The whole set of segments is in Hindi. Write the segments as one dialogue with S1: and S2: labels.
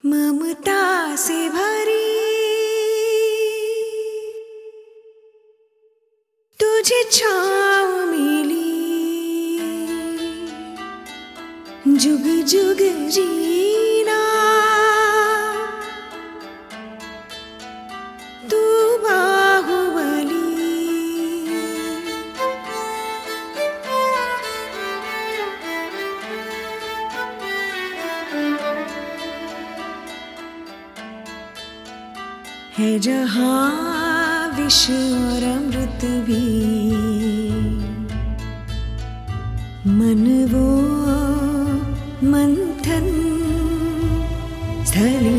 S1: ममता से भरी तुझे छाँव मिली, जुग जुग जीना तू बाहुबली। है जहाँ विष और अमृत भी, मन वो मंथन स्थली।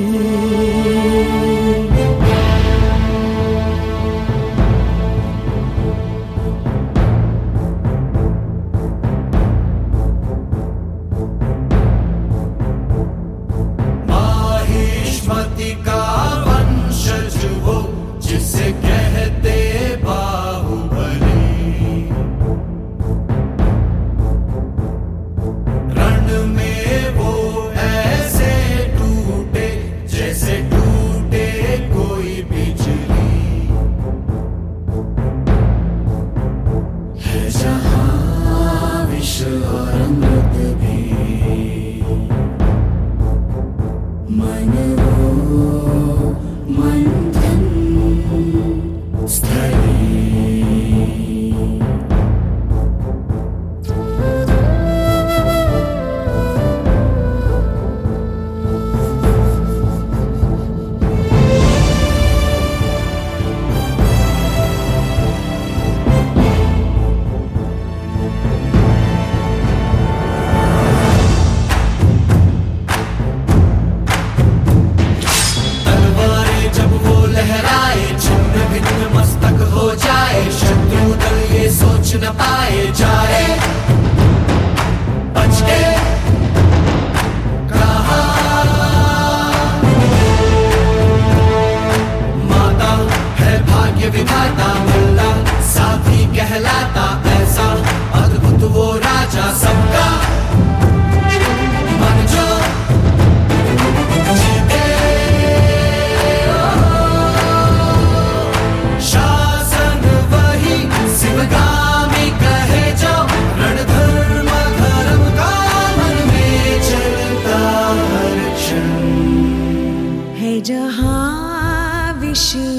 S2: माहिष्मति का वंशज वो, जिसे कहते बाहुबली। रण में वो ऐसे टूटे जैसे टूटे कोई बिजली। है जहाँ विष और अमृत भी, मन वो मंथन स्थली। लहराए छिन्न भिन्न मस्तक हो जाए, शत्रु दल ये सोच न पाए जाए बच के कहा। माता है भाग्य विधाता, मुल्ला साथी कहलाता, ऐसा अद्भुत वो राजा सबका मन जो जीते। शासन वही शिवगामी कहे जो, रणधर्म धर्म का मन में चलता हर क्षण।
S1: है जहाँ विष